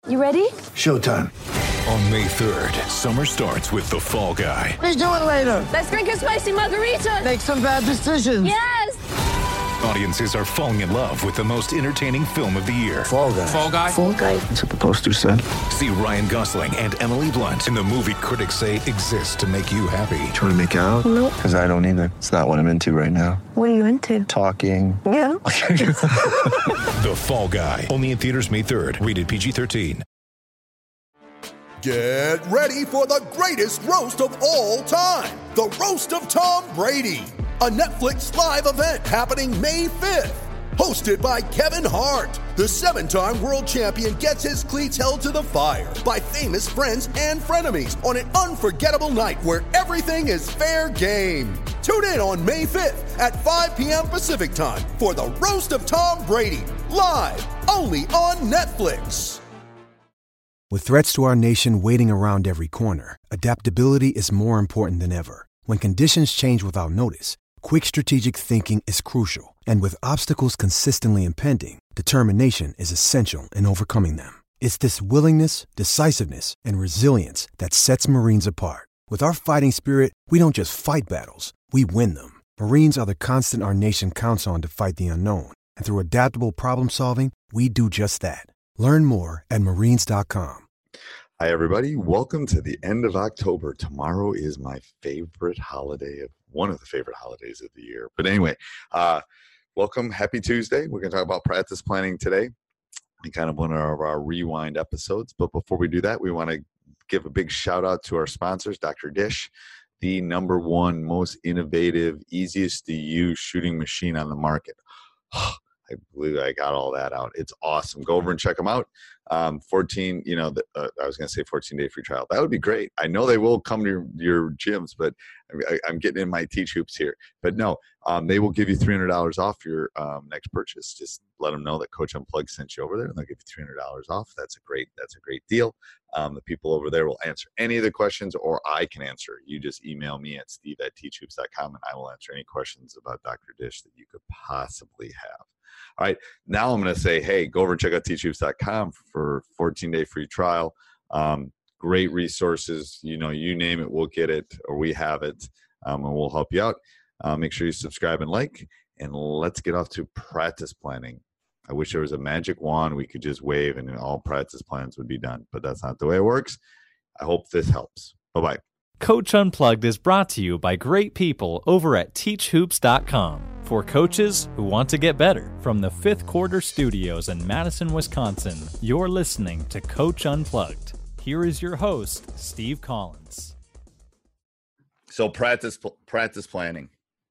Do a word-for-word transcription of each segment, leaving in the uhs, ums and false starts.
You ready? Showtime. On May third, summer starts with The Fall Guy. Let's do it later. Let's drink a spicy margarita. Make some bad decisions. Yes! Audiences are falling in love with the most entertaining film of the year. Fall Guy. Fall Guy? Fall Guy. That's what the poster said. See Ryan Gosling and Emily Blunt in the movie critics say exists to make you happy. Trying to make it out? Nope. Because I don't either. It's not what I'm into right now. What are you into? Talking. Yeah. The Fall Guy. Only in theaters May third. Rated P G thirteen. Get ready for the greatest roast of all time. The Roast of Tom Brady. A Netflix live event happening May fifth. Hosted by Kevin Hart. The seven-time world champion gets his cleats held to the fire by famous friends and frenemies on an unforgettable night where everything is fair game. Tune in on May fifth at five p.m. Pacific time for the Roast of Tom Brady. Live only on Netflix. With threats to our nation waiting around every corner, adaptability is more important than ever. When conditions change without notice, quick strategic thinking is crucial. And with obstacles consistently impending, determination is essential in overcoming them. It's this willingness, decisiveness, and resilience that sets Marines apart. With our fighting spirit, we don't just fight battles, we win them. Marines are the constant our nation counts on to fight the unknown. And through adaptable problem solving, we do just that. Learn more at marines dot com. Hi, everybody. Welcome to the end of October. Tomorrow is my favorite holiday, of one of the favorite holidays of the year. But anyway, uh, welcome. Happy Tuesday. We're going to talk about practice planning today and kind of one of our rewind episodes. But before we do that, we want to give a big shout out to our sponsors, Doctor Dish, the number one most innovative, easiest to use shooting machine on the market. I believe I got all that out. It's awesome. Go over and check them out. Um, fourteen, you know, the, uh, I was going to say fourteen day free trial. That would be great. I know they will come to your, your gyms, but I, I'm getting in my teach hoops here. But no, um, they will give you three hundred dollars off your um, next purchase. Just let them know that Coach Unplugged sent you over there, and they'll give you three hundred dollars off. That's a great, that's a great deal. Um, the people over there will answer any of the questions, or I can answer. You just email me at steve at teach hoops dot com, and I will answer any questions about Doctor Dish that you could possibly have. All right, now I'm going to say, hey, go over and check out teach hoops dot com for fourteen day free trial. Um, great resources. You know, you name it, we'll get it, or we have it, um, and we'll help you out. Uh, make sure you subscribe and like, and let's get off to practice planning. I wish there was a magic wand we could just wave and all practice plans would be done, but that's not the way it works. I hope this helps. Bye-bye. Coach Unplugged is brought to you by great people over at teach hoops dot com for coaches who want to get better. From the Fifth Quarter Studios in Madison, Wisconsin, you're listening to Coach Unplugged. Here is your host, Steve Collins. So practice practice planning.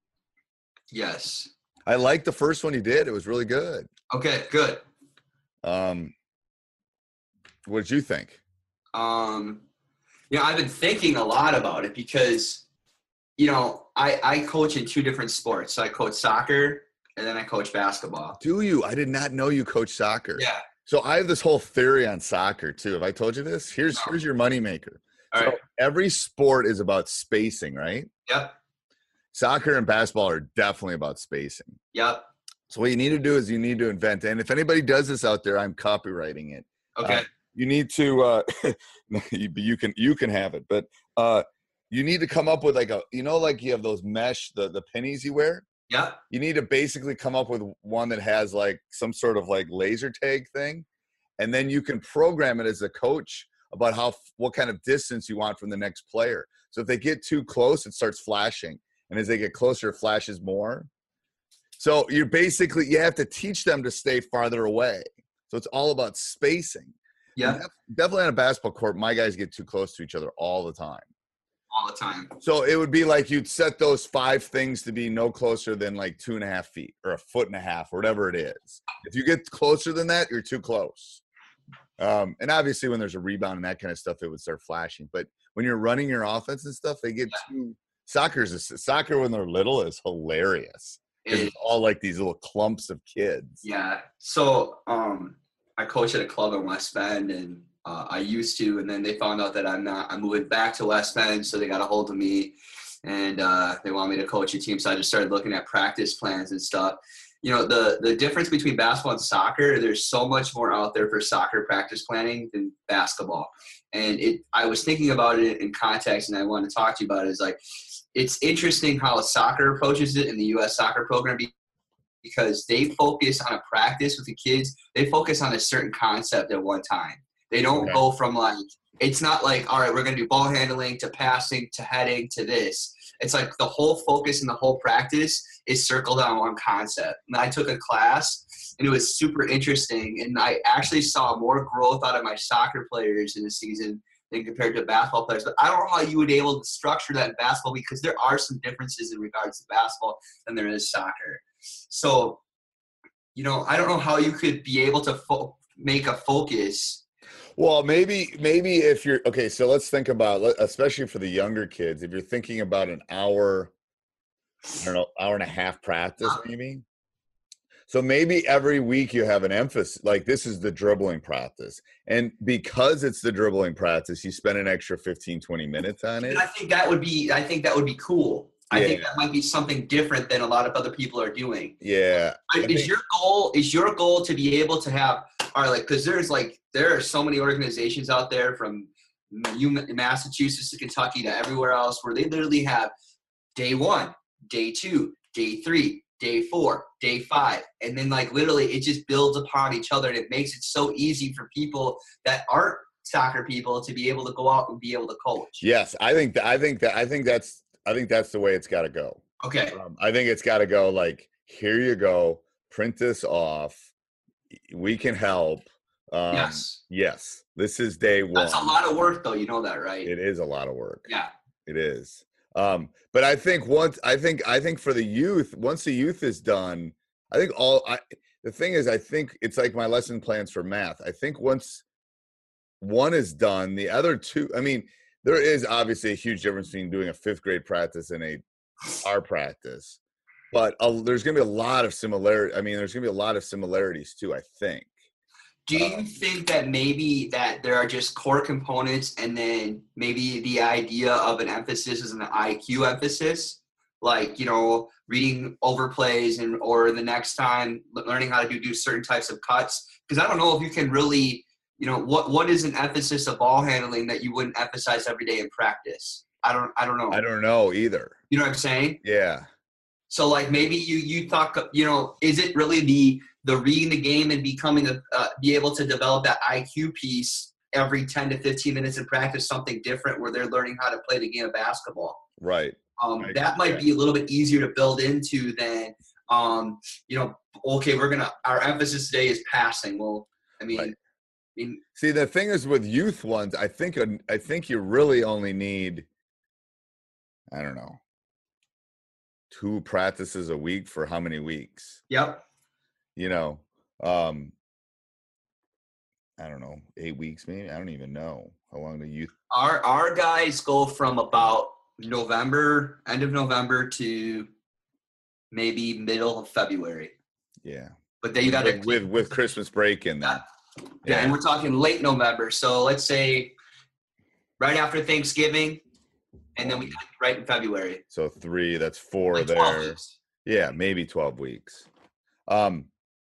Yes. I liked the first one you did. It was really good. Okay, good. Um, what did you think? Um, you know, I've been thinking a lot about it because, you know, I, I coach in two different sports. So I coach soccer and then I coach basketball. Do you? I did not know you coach soccer. Yeah. So I have this whole theory on soccer too. Have I told you this? Here's No. here's your moneymaker. All So right. every sport is about spacing, right? Yep. Soccer and basketball are definitely about spacing. Yep. So what you need to do is you need to invent, and if anybody does this out there, I'm copywriting it. Okay. Uh, you need to, uh, you, you can you can have it, but uh, you need to come up with like a, you know, like you have those mesh, the, the pennies you wear. Yep. You need to basically come up with one that has like some sort of like laser tag thing, and then you can program it as a coach about how what kind of distance you want from the next player. So if they get too close, it starts flashing, and as they get closer, it flashes more. So you're basically, you have to teach them to stay farther away. So it's all about spacing. Yeah. Def- definitely on a basketball court, my guys get too close to each other all the time. All the time. So it would be like you'd set those five things to be no closer than like two and a half feet or a foot and a half or whatever it is. If you get closer than that, you're too close. Um, and obviously when there's a rebound and that kind of stuff, it would start flashing. But when you're running your offense and stuff, they get Yeah. too – soccer's – soccer when they're little is hilarious. It- It's all like these little clumps of kids. Yeah. So um, I coach at a club in West Bend, and uh, I used to, and then they found out that I'm not. I'm moving back to West Bend, so they got a hold of me, and uh, they want me to coach a team. So I just started looking at practice plans and stuff. you know, the, the difference between basketball and soccer, there's so much more out there for soccer practice planning than basketball. And it, I was thinking about it in context, and I want to talk to you about it, is like, it's interesting how soccer approaches it in the U S soccer program, because they focus on a practice with the kids. They focus on a certain concept at one time. They don't Okay. go from like, it's not like, all right, we're going to do ball handling to passing to heading to this. It's like the whole focus and the whole practice is circled on one concept. And I took a class, and it was super interesting. And I actually saw more growth out of my soccer players in the season than compared to basketball players. But I don't know how you would be able to structure that in basketball, because there are some differences in regards to basketball than there is soccer. So, you know, I don't know how you could be able to fo- make a focus. Well, maybe maybe if you're okay, so let's think about, especially for the younger kids, if you're thinking about an hour, I don't know, hour and a half practice, maybe. So maybe every week you have an emphasis, like this is the dribbling practice. And because it's the dribbling practice, you spend an extra fifteen, twenty minutes on it. And I think that would be, I think that would be cool. I Yeah. think that might be something different than a lot of other people are doing. Yeah. I Is think- your goal, is your goal to be able to have, all right, like, because there's like, there are so many organizations out there from Massachusetts to Kentucky to everywhere else where they literally have day one, day two, day three, day four, day five. And then like literally it just builds upon each other, and it makes it so easy for people that aren't soccer people to be able to go out and be able to coach. Yes, I think that I think that I think that's I think that's the way it's got to go. Okay. Um, I think it's got to go like, here you go, print this off. We can help. Um, Yes. Yes. This is day one. That's a lot of work though. You know that, right? It is a lot of work. Yeah. It is. Um, but I think once I think I think for the youth, once the youth is done, I think all I the thing is I think it's like my lesson plans for math. I think once one is done, the other two, I mean, there is obviously a huge difference between doing a fifth grade practice and a our practice, but uh, there's going to be a lot of similarity. I mean, there's going to be a lot of similarities too, I think. Do you think that maybe that there are just core components, and then maybe the idea of an emphasis is an I Q emphasis, like, you know, reading overplays and or the next time learning how to do, do certain types of cuts? Because I don't know if you can really, you know, what what is an emphasis of ball handling that you wouldn't emphasize every day in practice? I don't I don't know. I don't know either. You know what I'm saying? Yeah. So like maybe you you thought, you know, is it really the the reading the game and becoming a uh, be able to develop that I Q piece every ten to fifteen minutes in practice, something different where they're learning how to play the game of basketball? Right. Um, Right. that might Yeah. be a little bit easier to build into than, um, you know, okay, we're gonna our emphasis today is passing. Well, I mean, Right. I mean, See, the thing is with youth ones, I think I think you really only need, I don't know, two practices a week for how many weeks? yep. You know, um, I don't know, eight weeks maybe. I don't even know how long the youth. Our our guys go from about November, end of November to maybe middle of February. Yeah, But then you got to with, with with Christmas break in there. Yeah, and we're talking late November. So let's say right after Thanksgiving, and then we got right in February. So three, that's four Like twelve there. weeks. Yeah, maybe twelve weeks. Um.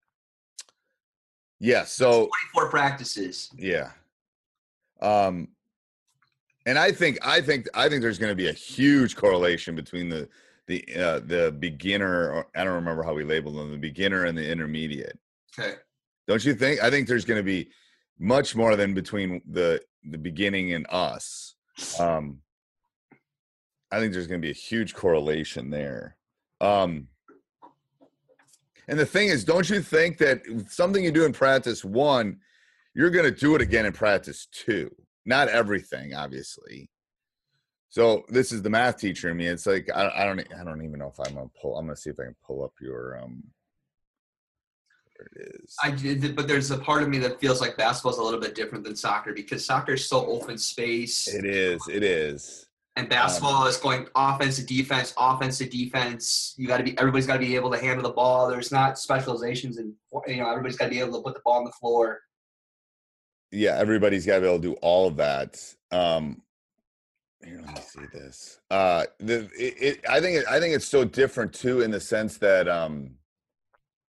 Yeah. So twenty-four practices. yeah. Um. And I think I think I think there's going to be a huge correlation between the the uh, the beginner. Or I don't remember how we labeled them, the beginner and the intermediate. Okay. Don't you think? I think there's going to be much more than between the the beginning and us. Um, I think there's going to be a huge correlation there. Um, and the thing is, don't you think that something you do in practice one, you're going to do it again in practice two? Not everything, obviously. So this is the math teacher in me. It's like I, I don't I don't even know if I'm gonna pull. I'm gonna see if I can pull up your um. There it is. I did, but there's a part of me that feels like basketball is a little bit different than soccer because soccer is so open space. It is. It is. And basketball um, is going offense to defense, offense to defense. You got to be. Everybody's got to be able to handle the ball. There's not specializations, and you know everybody's got to be able to put the ball on the floor. Yeah, everybody's got to be able to do all of that. Um, here, let me see this. Uh, the it, it, I think it, I think it's so different too in the sense that um,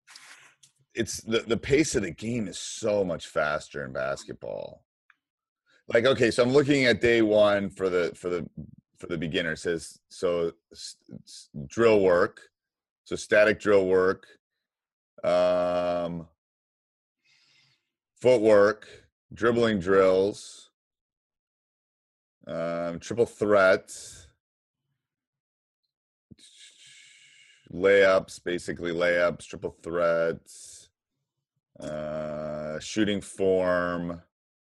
it's the, the pace of the game is so much faster in basketball. Like, okay, so I'm looking at day one for the for the for the beginner. It says so s- s- drill work, so static drill work, um, footwork, dribbling drills, um, triple threats, layups, basically layups, triple threats, uh, shooting form,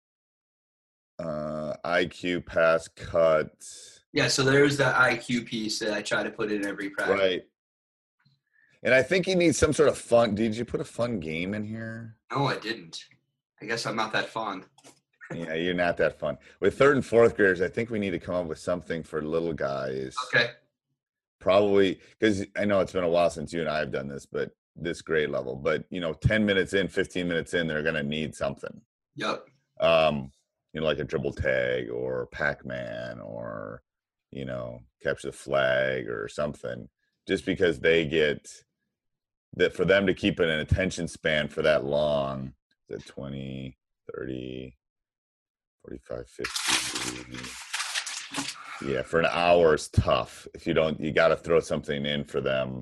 uh, I Q, pass, cut. Yeah, so there's that I Q piece that I try to put in every practice. Right. And I think you need some sort of fun. Did you put a fun game in here? No, I didn't. I guess I'm not that fun. Yeah, you're not that fun. With third and fourth graders, I think we need to come up with something for little guys. Okay. Probably, because I know it's been a while since you and I have done this, but this grade level. But, you know, ten minutes in, fifteen minutes in, they're going to need something. Yep. Um, you know, like a dribble tag or Pac-Man or, you know, capture the flag or something, just because they get that for them to keep an attention span for that long, the twenty, thirty, forty-five, fifty. Yeah, for an hour is tough. If you don't, you got to throw something in for them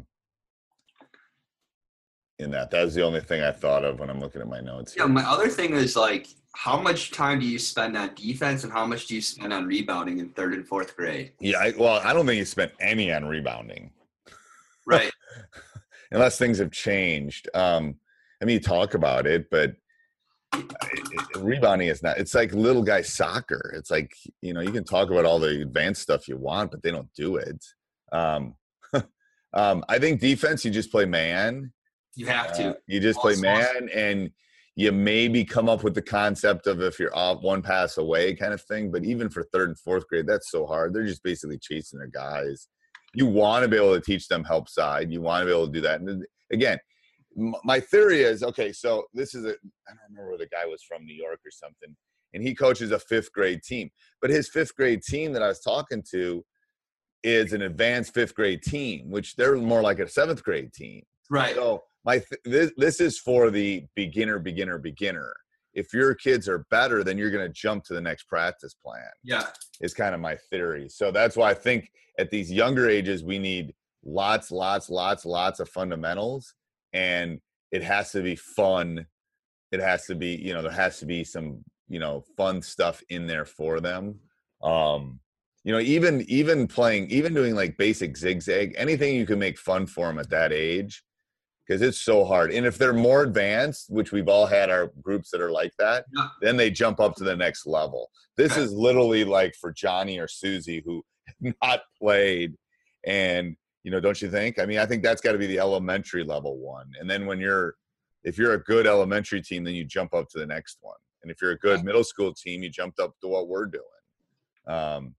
in that. That's the only thing I thought of when I'm looking at my notes here. Yeah, my other thing is like, how much time do you spend on defense and how much do you spend on rebounding in third and fourth grade? Yeah, I, well, I don't think you spent any on rebounding. Right. Unless things have changed. Um, I mean, you talk about it, but it, it, rebounding is not. It's like little guy soccer. It's like, you know, you can talk about all the advanced stuff you want, but they don't do it. Um, um, I think defense, you just play man. You have to. Uh, you just play man, and you maybe come up with the concept of if you're off one pass away kind of thing. But even for third and fourth grade, that's so hard. They're just basically chasing their guys. You want to be able to teach them help side. You want to be able to do that. And again, m- my theory is, okay, so this is a, I don't remember where the guy was from, New York or something, and he coaches a fifth grade team. But his fifth grade team that I was talking to is an advanced fifth grade team, which they're more like a seventh grade team. Right. So my th- this, this is for the beginner, beginner, beginner. If your kids are better, then you're going to jump to the next practice plan. Yeah. Is kind of my theory. So that's why I think at these younger ages, we need lots, lots, lots, lots of fundamentals. And it has to be fun. It has to be, you know, there has to be some, you know, fun stuff in there for them. Um, you know, even, even playing, even doing like basic zigzag, anything you can make fun for them at that age, because it's so hard. And if they're more advanced, which we've all had our groups that are like that, yeah. then they jump up to the next level. This okay. is literally like for Johnny or Susie who have not played. And, you know, don't you think? I mean, I think that's got to be the elementary level one. And then when you're, if you're a good elementary team, then you jump up to the next one. And if you're a good yeah. middle school team, you jumped up to what we're doing. Um,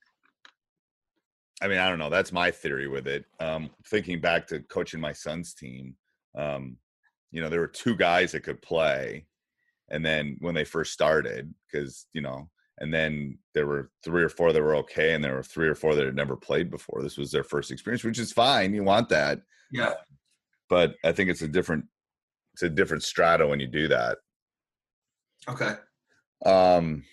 I mean, I don't know. That's my theory with it. Um, thinking back to coaching my son's team, um, you know, there were two guys that could play. And then when they first started, because, you know, and then there were three or four that were okay. And there were three or four that had never played before. This was their first experience, which is fine. You want that. Yeah. But I think it's a different, it's a different strata when you do that. Okay. Um,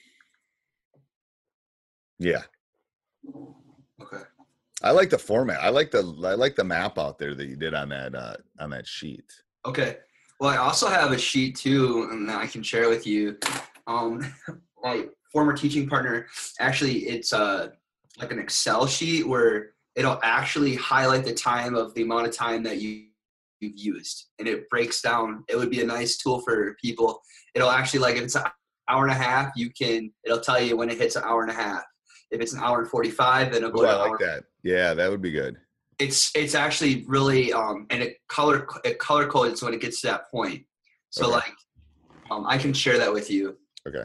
yeah. Okay. I like the format. I like the I like the map out there that you did on that uh, on that sheet. Okay. Well, I also have a sheet too, and I can share with you. Um, my former teaching partner, actually, it's uh, like an Excel sheet where it'll actually highlight the time of the amount of time that you you've used, and it breaks down. It would be a nice tool for people. It'll actually, like, if it's an hour and a half, you can. It'll tell you when it hits an hour and a half. If it's an hour and forty-five, then it'll go Ooh, to I like hour. that. Yeah, that would be good. It's it's actually really um and it color it color codes when it gets to that point. So okay. like um I can share that with you. Okay.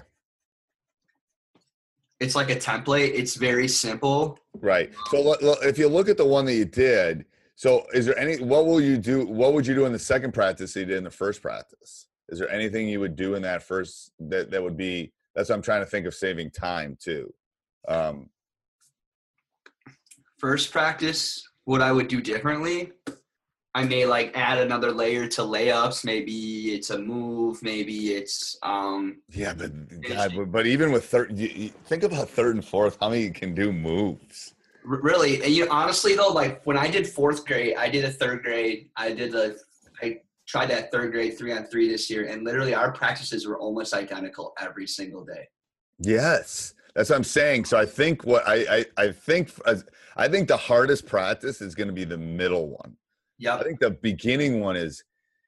It's like a template. It's very simple. Right. So if you look at the one that you did, so is there any what will you do what would you do in the second practice that you did in the first practice? Is there anything you would do in that first that that would be that's what I'm trying to think of saving time too. Um, First practice, what I would do differently, I may like add another layer to layups. Maybe it's a move. Maybe it's um. Yeah, but God, but, but even with third, you, you think about third and fourth. How many you can do moves? Really, and you honestly though, like when I did fourth grade, I did a third grade. I did the I tried that third grade three on three this year, and literally our practices were almost identical every single day. Yes, that's what I'm saying. So I think what I I, I think I think the hardest practice is going to be the middle one. Yeah, I think the beginning one is.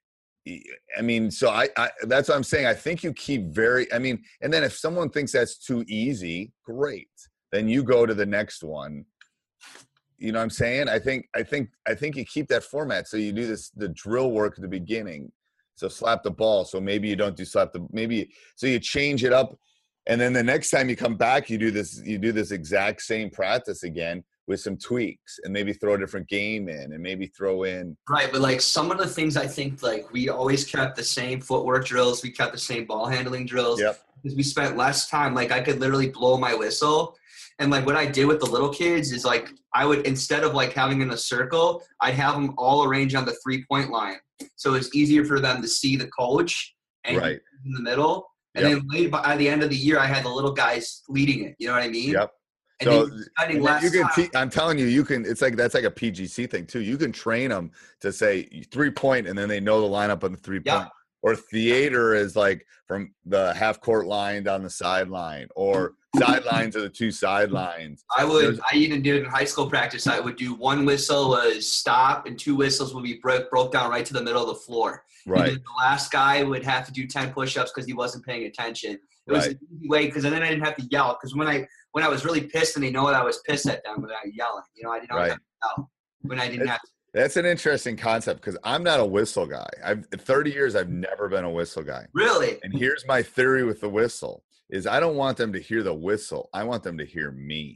I mean, so I, I that's what I'm saying. I think you keep very. I mean, and then if someone thinks that's too easy, great. Then you go to the next one. You know what I'm saying? I think I think I think you keep that format. So you do this the drill work at the beginning. So slap the ball. So maybe you don't do slap the maybe so you change it up, and then the next time you come back, you do this you do this exact same practice again with some tweaks, and maybe throw a different game in, and maybe throw in right. But like some of the things I think like we always kept the same footwork drills. We kept the same ball handling drills. Yep. Because we spent less time. Like I could literally blow my whistle. And like what I did with the little kids is like I would, instead of like having in a circle, I'd have them all arranged on the three point line. So it's easier for them to see the coach and right in the middle. And yep. then late by the end of the year, I had the little guys leading it. You know what I mean? Yep. And so then spending and less you can time. te- I'm telling you, you can, it's like, that's like a P G C thing too. You can train them to say three point, and then they know the lineup on the three point. Yep. Or theater is like from the half court line down the sideline, or sidelines are the two sidelines. I would, There's, I even did it in high school practice. I would do one whistle was stop, and two whistles would be broke, broke down right to the middle of the floor. right. And then the last guy would have to do ten push-ups because he wasn't paying attention. It was Right. an easy way because then I didn't have to yell. Because when I when I was really pissed, and they know that I was pissed at them without yelling, you know, I didn't Right. have to yell when I didn't have to. That's an interesting concept, because I'm not a whistle guy. I've in thirty years, I've never been a whistle guy. Really? And here's my theory with the whistle is I don't want them to hear the whistle. I want them to hear me.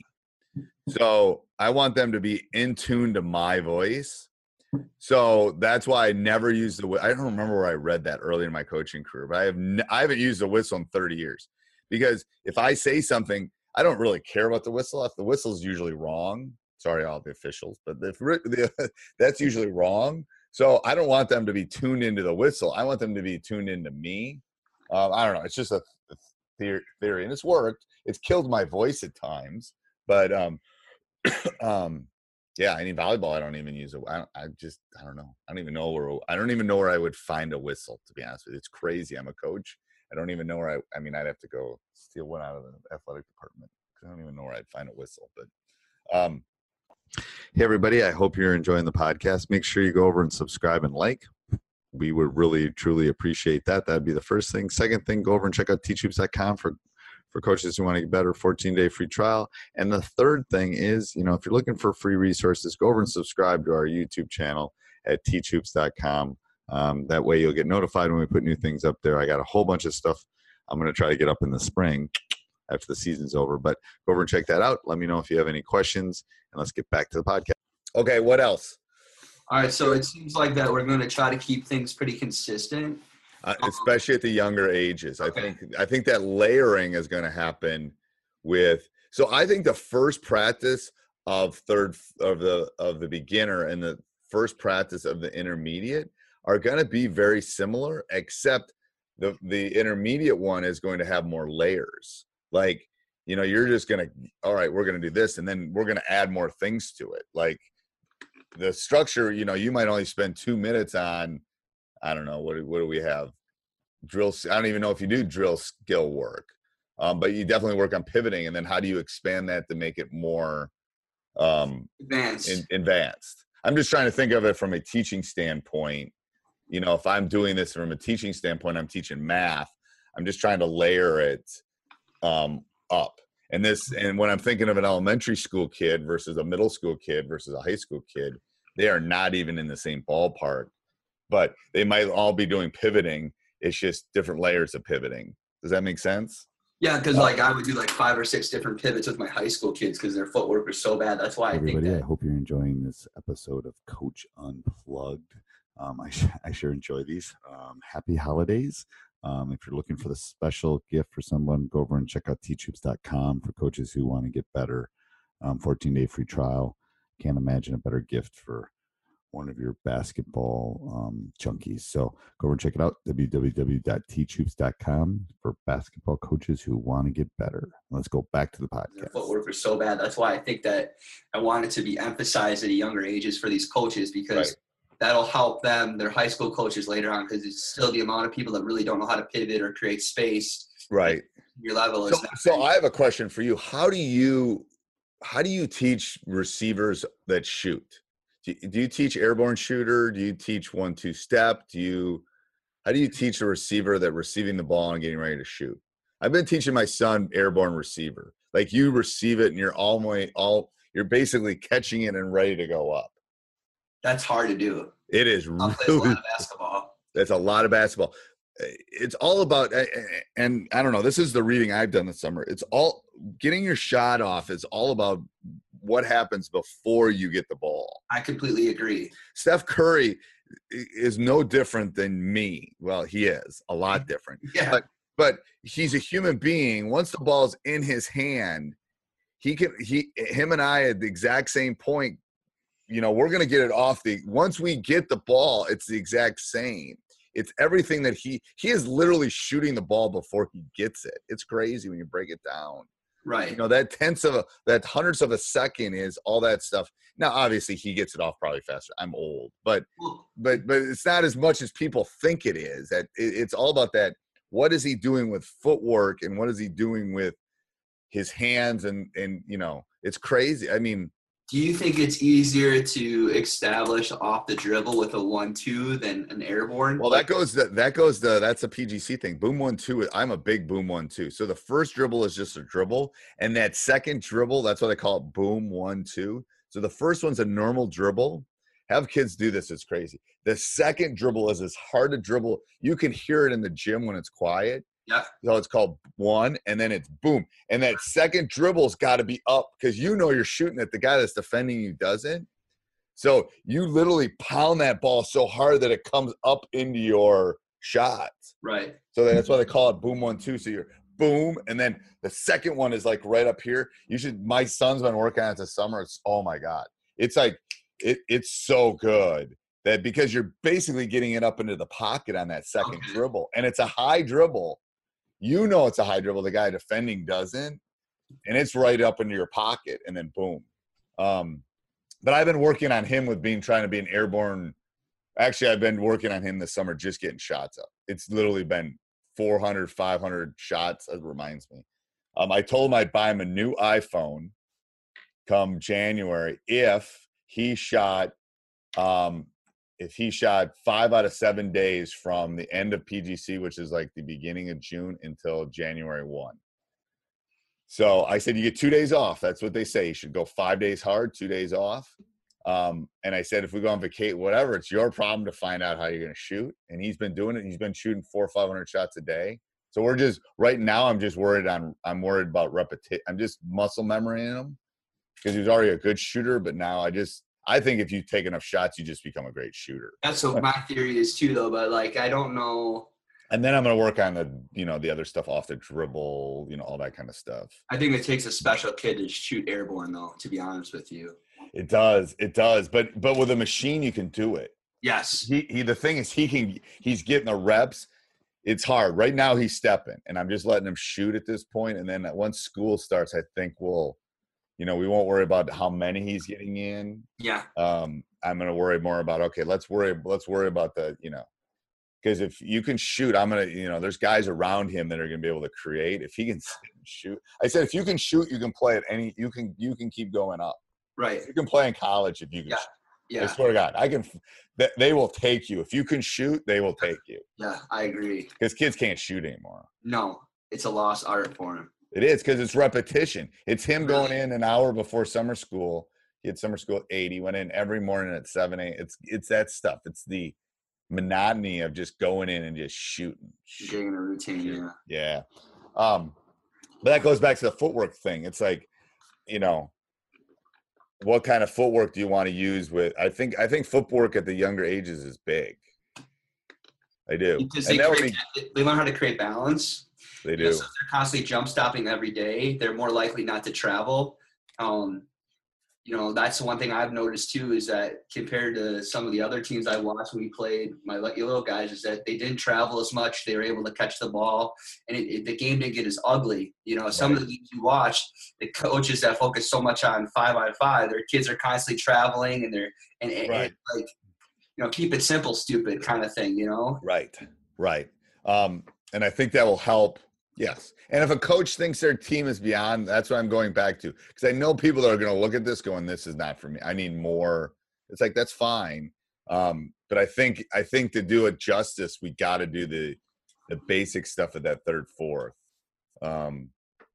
So I want them to be in tune to my voice. So that's why I never used the I don't remember where I read that early in my coaching career, but I have n- I haven't used the whistle in thirty years, because if I say something, I don't really care about the whistle. If the whistle's usually wrong, sorry, all the officials, but if the, that's usually wrong. So I don't want them to be tuned into the whistle. I want them to be tuned into me. Um, I don't know. It's just a theory, theory, and it's worked. It's killed my voice at times, but um, um, yeah. I mean, volleyball, I don't even use it. I, don't, I just, I don't know. I don't even know where. I don't even know where I would find a whistle. To be honest with you, it's crazy. I'm a coach. I don't even know where I. I mean, I'd have to go steal one out of the athletic department. I don't even know where I'd find a whistle, but. Um, Hey, everybody. I hope you're enjoying the podcast. Make sure you go over and subscribe and like. We would really, truly appreciate that. That'd be the first thing. Second thing, go over and check out teach hoops dot com for, for coaches who want to get better, fourteen-day free trial. And the third thing is, you know, if you're looking for free resources, go over and subscribe to our YouTube channel at teach hoops dot com. Um, that way you'll get notified when we put new things up there. I got a whole bunch of stuff I'm going to try to get up in the spring after the season's over. But go over and check that out. Let me know if you have any questions, and let's get back to the podcast. Okay, what else? All right, so it seems like that we're going to try to keep things pretty consistent, Uh, especially at the younger ages. Okay. I think I think that layering is going to happen with. So I think the first practice of third of the of the beginner and the first practice of the intermediate are going to be very similar, except the the intermediate one is going to have more layers. Like, you know, you're just going to, all right, we're going to do this, and then we're going to add more things to it. Like the structure, you know, you might only spend two minutes on, I don't know, what, what do we have? Drill. I don't even know if you do drill skill work, um, but you definitely work on pivoting. And then how do you expand that to make it more um, advanced? In, advanced. I'm just trying to think of it from a teaching standpoint. You know, if I'm doing this from a teaching standpoint, I'm teaching math. I'm just trying to layer it um, up. And this, and when I'm thinking of an elementary school kid versus a middle school kid versus a high school kid, they are not even in the same ballpark, but they might all be doing pivoting. It's just different layers of pivoting. Does that make sense? Yeah, because like I would do like five or six different pivots with my high school kids because their footwork was so bad. That's why I Everybody, think that. I hope you're enjoying this episode of Coach Unplugged. Um, I, sh- I sure enjoy these. Um, happy holidays. Um, if you're looking for the special gift for someone, go over and check out teach hoops dot com for coaches who want to get better. Um, fourteen-day free trial. Can't imagine a better gift for one of your basketball um, junkies. So go over and check it out, w w w dot teach hoops dot com, for basketball coaches who want to get better. Let's go back to the podcast. Their footwork was so bad. That's why I think that I wanted to be emphasized at a younger ages for these coaches, because right. that'll help them, their high school coaches later on, because it's still the amount of people that really don't know how to pivot or create space. Right. Your level is so, so I have a question for you. How do you how do you teach receivers that shoot? Do you, do you teach airborne shooter? Do you teach one two step? Do you how do you teach a receiver that receiving the ball and getting ready to shoot? I've been teaching my son airborne receiver. Like, you receive it and you're all the way all you're basically catching it and ready to go up. That's hard to do. It is I'll really play a lot of basketball. That's a lot of basketball. It's all about, and I don't know, this is the reading I've done this summer. It's all getting your shot off. It's all about what happens before you get the ball. I completely agree. Steph Curry is no different than me. Well, he is a lot different. Yeah. But but he's a human being. Once the ball's in his hand, he can he him and I at the exact same point. You know, we're gonna get it off the once we get the ball, it's the exact same. It's everything that he he is literally shooting the ball before he gets it. It's crazy when you break it down. Right. You know, that tenths of a that hundredths of a second is all that stuff. Now, obviously, he gets it off probably faster. I'm old, but but but it's not as much as people think it is. That it, it's all about that. What is he doing with footwork, and what is he doing with his hands? And and you know, it's crazy. I mean. Do you think it's easier to establish off the dribble with a one two than an airborne? Well, that goes that that goes the that's a P G C thing. Boom one two. I'm a big boom one two. So the first dribble is just a dribble, and that second dribble, that's what I call it, boom one two. So the first one's a normal dribble. Have kids do this. It's crazy. The second dribble is as hard to dribble. You can hear it in the gym when it's quiet. Yeah. So it's called one, and then it's boom. And that second dribble's got to be up, because you know you're shooting at the guy that's defending you doesn't. So you literally pound that ball so hard that it comes up into your shot. Right. So that's why they call it boom one two. So you're boom, and then the second one is like right up here. You should. My son's been working on it this summer. It's oh my god. It's like it. It's so good that because you're basically getting it up into the pocket on that second Okay. dribble, and it's a high dribble. You know it's a high dribble. The guy defending doesn't, and it's right up into your pocket, and then boom. Um, but I've been working on him with being trying to be an airborne. Actually, I've been working on him this summer, just getting shots up. It's literally been four hundred, five hundred shots. It reminds me. Um, I told him I'd buy him a new iPhone come January if he shot um, if he shot five out of seven days from the end of P G C, which is like the beginning of June, until January first. So I said, you get two days off. That's what they say. You should go five days hard, two days off. Um, and I said, if we go on vacation, whatever, it's your problem to find out how you're going to shoot. And he's been doing it. He's been shooting four or five hundred shots a day. So we're just right now. I'm just worried on. I'm worried about repetition. I'm just muscle memory in him, because he was already a good shooter. But now I just. I think if you take enough shots, you just become a great shooter. That's what my theory is too, though. But like, I don't know. And then I'm going to work on the, you know, the other stuff off the dribble, you know, all that kind of stuff. I think it takes a special kid to shoot airborne, though, to be honest with you. It does. It does. But, but with a machine, you can do it. Yes. He, he, the thing is he can, he's getting the reps. It's hard right now. He's stepping, and I'm just letting him shoot at this point. And then once school starts, I think we'll, you know, we won't worry about how many he's getting in. Yeah. Um, I'm going to worry more about, okay, let's worry, let's worry about the, you know, because if you can shoot, I'm going to, you know, there's guys around him that are going to be able to create. If he can shoot, I said, if you can shoot, you can play at any, you can, you can keep going up. Right. You can play in college if you can. Yeah. Shoot. Yeah. I swear to God, I can, they will take you. If you can shoot, they will take you. Yeah, I agree. Because kids can't shoot anymore. No, it's a lost art for him. It is, because it's repetition. It's him going in an hour before summer school. He had summer school at eight. He went in every morning at seven, eight. It's it's that stuff. It's the monotony of just going in and just shooting. Getting in a routine, yeah. Yeah. Um, but that goes back to the footwork thing. It's like, you know, what kind of footwork do you want to use with? I think I think footwork at the younger ages is big. I do. Because they, create, be, they learn how to create balance. They do. You know, so if they're constantly jump stopping every day, they're more likely not to travel. Um, you know, that's the one thing I've noticed too, is that compared to some of the other teams I watched when we played, my little guys, is that they didn't travel as much. They were able to catch the ball, and it, it, the game didn't get as ugly. You know, some right. of the games you watch, the coaches that focus so much on five on five, their kids are constantly traveling, and they're and, and, right. and like, you know, keep it simple, stupid kind of thing. You know, right, right. Um, and I think that will help. Yes. And if a coach thinks their team is beyond, that's what I'm going back to. Because I know people that are going to look at this going, this is not for me. I need more. It's like, that's fine. Um, but I think I think to do it justice, we got to do the the basic stuff of that third, fourth. Um,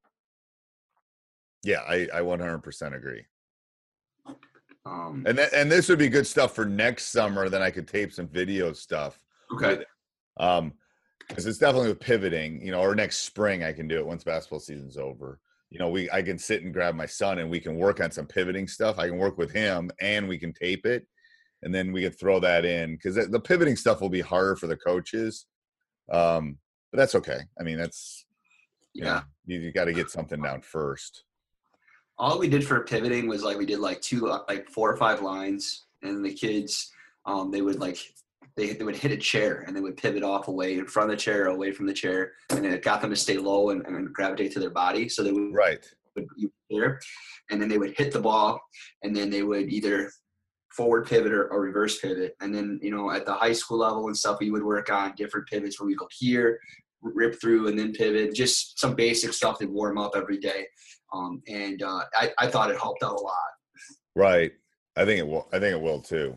yeah, I, I one hundred percent agree. Um, and that, and this would be good stuff for next summer. Then I could tape some video stuff. Okay. Um, because it's definitely with pivoting, you know, or next spring I can do it once basketball season's over. You know, we I can sit and grab my son and we can work on some pivoting stuff. I can work with him and we can tape it, and then we can throw that in because the pivoting stuff will be harder for the coaches. Um, but that's okay. I mean, that's you yeah, know, you, you got to get something down first. All we did for pivoting was like we did like two, like four or five lines, and the kids, um, they would like. They, they would hit a chair and they would pivot off away in front of the chair, away from the chair, and then it got them to stay low and, and gravitate to their body. So they would right would be there, and then they would hit the ball, and then they would either forward pivot or, or reverse pivot. And then you know at the high school level and stuff, we would work on different pivots where we go here, rip through, and then pivot. Just some basic stuff to warm up every day, um, and uh, I, I thought it helped out a lot. Right, I think it will. I think it will too.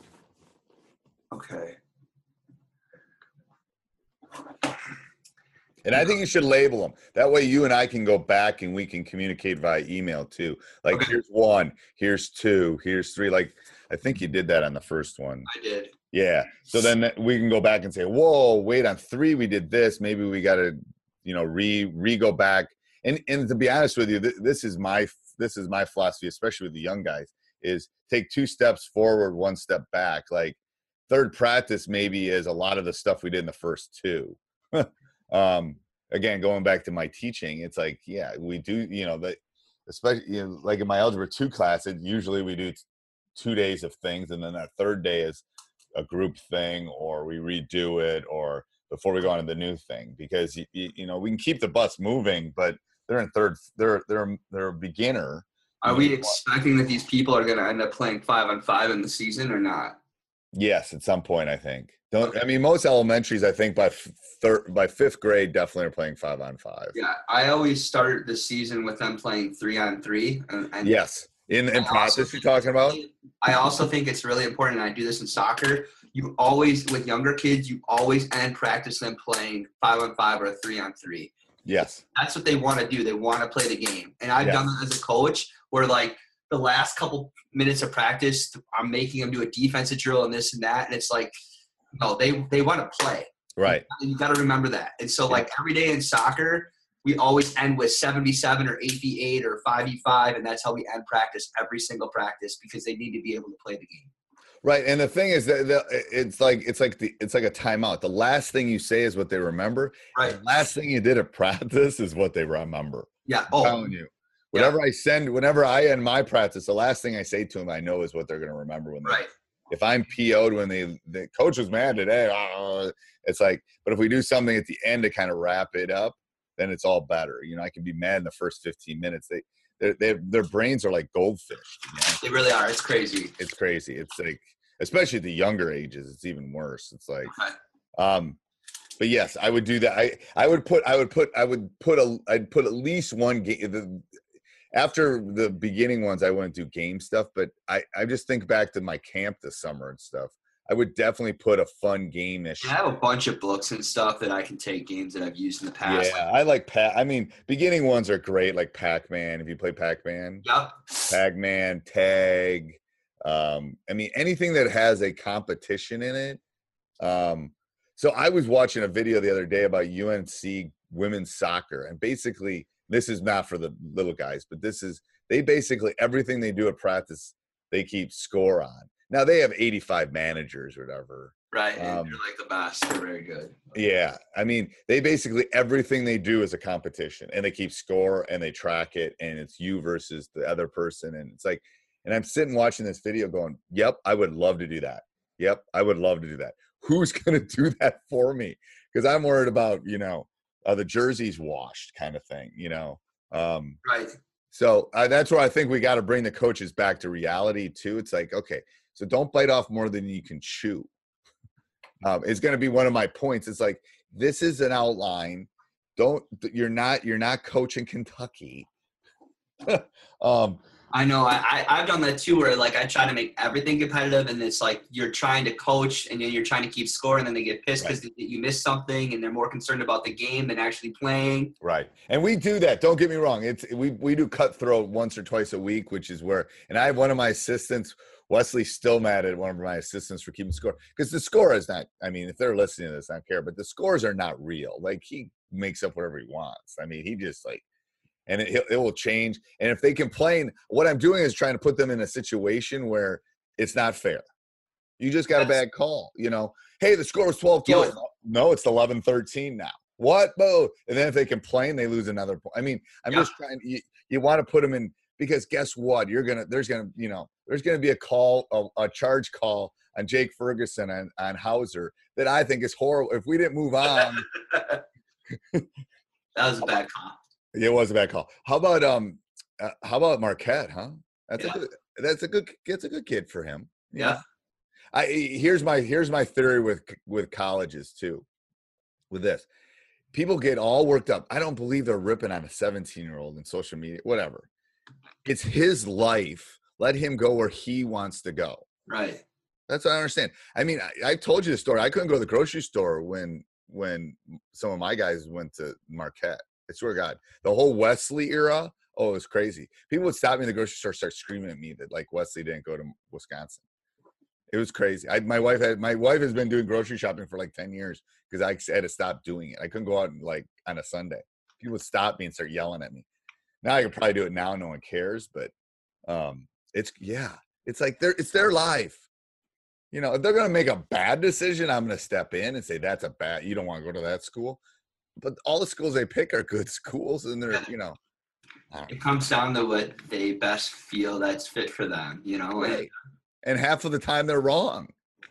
Okay. And I think you should label them. That way you and I can go back and we can communicate via email too. Like okay. Here's one, here's two, here's three. Like I think you did that on the first one. I did. Yeah. So then we can go back and say, whoa, wait, on three we did this. Maybe we got to, you know, re re go back. And and to be honest with you, th- this is my this is my philosophy, especially with the young guys, is take two steps forward, one step back. Like third practice maybe is a lot of the stuff we did in the first two. um, again, going back to my teaching, it's like, yeah, we do, you know, that especially you know, like in my algebra two class, it usually we do t- two days of things. And then that third day is a group thing, or we redo it, or before we go on to the new thing, because you, you know, we can keep the bus moving, but they're in third, they're, they're, they're a beginner. Are we expecting that these people are going to end up playing five on five in the season or not? Yes, at some point, I think. Don't I mean most elementaries? I think by third, by fifth grade, definitely are playing five on five. Yeah, I always start the season with them playing three on three. And, and yes, in in practice, you're talking about. I also think it's really important, and I do this in soccer. You always, with younger kids, you always end practice them playing five on five or three on three. Yes, that's what they want to do. They want to play the game, and I've yes. done that as a coach, where like. The last couple minutes of practice, I'm making them do a defensive drill and this and that. And it's like, no, they, they want to play. Right. You got to remember that. And so, like, every day in soccer, we always end with seven v seven or eight v eight or five v five. And that's how we end practice every single practice, because they need to be able to play the game. Right. And the thing is that the, it's like it's like the it's like a timeout. The last thing you say is what they remember. Right. The last thing you did at practice is what they remember. Yeah. I'm oh. telling you. Whatever yeah. I send, whenever I end my practice, the last thing I say to them, I know is what they're going to remember when they. Right. If I'm P O'd when they the coach was mad today, uh, it's like. But if we do something at the end to kind of wrap it up, then it's all better. You know, I can be mad in the first fifteen minutes. They, they, they their brains are like goldfish. You know? They really are. It's crazy. It's crazy. It's like, especially at the younger ages, it's even worse. It's like, okay. um. But yes, I would do that. I I would put I would put I would put a I'd put at least one game. The, After the beginning ones, I wouldn't do game stuff, but I, I just think back to my camp this summer and stuff. I would definitely put a fun game-ish. I have a bunch of books and stuff that I can take games that I've used in the past. Yeah, I like Pac. I mean, beginning ones are great, like Pac-Man. If you play Pac-Man, yep. Pac-Man, Tag. Um, I mean, anything that has a competition in it. Um, so I was watching a video the other day about U N C women's soccer, and basically – this is not for the little guys, but this is, they basically, everything they do at practice, they keep score on. Now, they have eighty-five managers or whatever. Right, and um, they're like the best. They're very good. Yeah. I mean, they basically, everything they do is a competition, and they keep score, and they track it, and it's you versus the other person. And it's like, And I'm sitting watching this video going, yep, I would love to do that. Yep, I would love to do that. Who's going to do that for me? Because I'm worried about, you know, uh, the jerseys washed kind of thing, you know. Um, right. So uh, that's where I think we got to bring the coaches back to reality too. It's like, okay, so don't bite off more than you can chew. Um, it's going to be one of my points. It's like, this is an outline. Don't, you're not, you're not coaching Kentucky. um, I know. I, I, I've done that too, where like I try to make everything competitive, and it's like you're trying to coach and then you're trying to keep score, and then they get pissed because right. you missed something, and they're more concerned about the game than actually playing. Right. And we do that. Don't get me wrong. It's we we do cutthroat once or twice a week, which is where, and I have one of my assistants, Wesley's still mad at one of my assistants for keeping score, because the score is not, I mean, if they're listening to this, I don't care, but the scores are not real. Like, he makes up whatever he wants. I mean, he just like, and it, it will change. And if they complain, what I'm doing is trying to put them in a situation where it's not fair. You just got a bad call, you know. Hey, the score was twelve twelve. No, it's eleven thirteen now. What? Bo? And then if they complain, they lose another point. I mean, I'm yeah. just trying, you, you want to put them in, because guess what? You're going to, there's going to, you know, there's going to be a call, a, a charge call on Jake Ferguson and on Hauser that I think is horrible. If we didn't move on. That was a bad call. It was a bad call. How about um, uh, how about Marquette? Huh? That's yeah. a good. That's a good. That's a good kid for him. Yeah. yeah. I here's my here's my theory with with colleges too. With this, people get all worked up. I don't believe they're ripping on a seventeen year old in social media. Whatever. It's his life. Let him go where he wants to go. Right. That's what I understand. I mean, I, I told you the story. I couldn't go to the grocery store when when some of my guys went to Marquette. I swear to God, the whole Wesley era, oh, it was crazy. People would stop me in the grocery store, start screaming at me that like Wesley didn't go to Wisconsin. It was crazy. I, my wife had my wife has been doing grocery shopping for like ten years because I had to stop doing it. I couldn't go out like on a Sunday. People would stop me and start yelling at me. Now I could probably do it now. No one cares, but um, it's yeah, it's like their it's their life. You know, if they're gonna make a bad decision, I'm gonna step in and say that's a bad. You don't want to go to that school. But all the schools they pick are good schools, and they're, you know. It comes down to what they best feel that's fit for them, you know. Right. And half of the time they're wrong.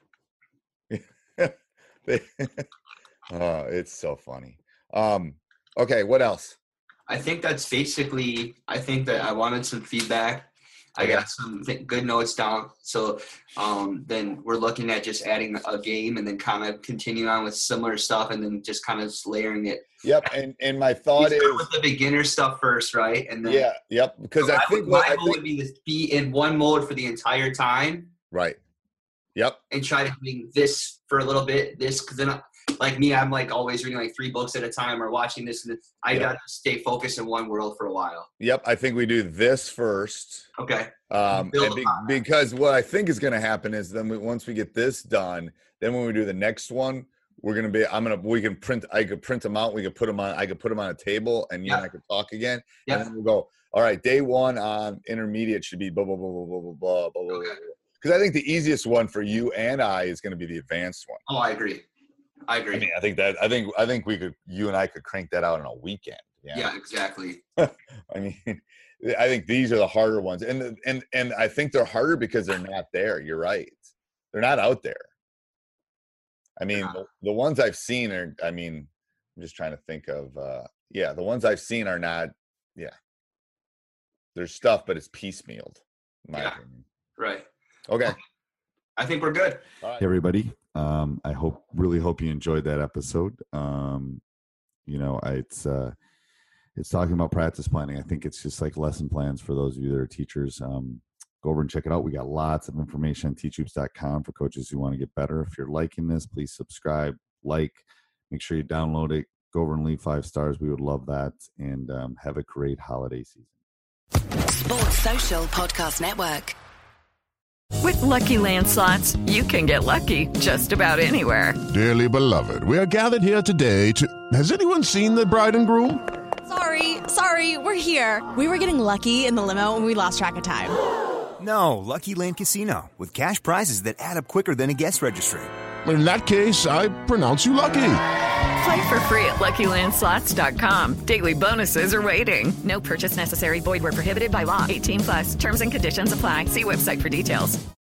they, oh, it's so funny. Um, okay, what else? I think that's basically, I think that I wanted some feedback. I got some th- good notes down. So um, then we're looking at just adding a game and then kind of continue on with similar stuff and then just kind of layering it. Yep. And and my thought is with the beginner stuff first, right? And then yeah, yep. Because so I, I think would, my goal would be to be in one mode for the entire time. Right. Yep. And try to do this for a little bit. This because then, I, like me, I'm like always reading like three books at a time or watching this, and I yep. got to stay focused in one world for a while. Yep. I think we do this first. Okay. Um, and be, because what I think is going to happen is then we, once we get this done, then when we do the next one, we're going to be, I'm going to, we can print, I could print them out. We could put them on, I could put them on a table and you yep. and I could talk again. Yep. And then we'll go, all right, day one on intermediate should be blah, blah, blah, blah, blah, blah, blah, blah, blah. Okay. Because I think the easiest one for you and I is going to be the advanced one. Oh, I agree. I agree. I mean, I think that, I think, I think we could, you and I could crank that out in a weekend. Yeah, yeah exactly. I mean, I think these are the harder ones. And, and, and I think they're harder because they're not there. You're right. They're not out there. I mean, yeah. the, the ones I've seen are, I mean, I'm just trying to think of, uh, yeah, the ones I've seen are not, yeah. There's stuff, but it's piecemealed, in my yeah. opinion. Right. Okay. I think we're good. All right. Hey, everybody. Um, I hope, really hope you enjoyed that episode. Um, you know, I, it's, uh, it's talking about practice planning. I think it's just like lesson plans for those of you that are teachers. Um, go over and check it out. We got lots of information on teach hoops dot com for coaches who want to get better. If you're liking this, please subscribe, like, make sure you download it, go over and leave five stars. We would love that. And um, have a great holiday season. Sports Social Podcast Network. With Lucky Land Slots, you can get lucky just about anywhere. Dearly beloved, we are gathered here today to... Has anyone seen the bride and groom? Sorry, sorry, we're here. We were getting lucky in the limo and we lost track of time. No, Lucky Land Casino, with cash prizes that add up quicker than a guest registry. In that case, I pronounce you lucky. Play for free at Lucky Land Slots dot com. Daily bonuses are waiting. No purchase necessary. Void where prohibited by law. eighteen plus. Terms and conditions apply. See website for details.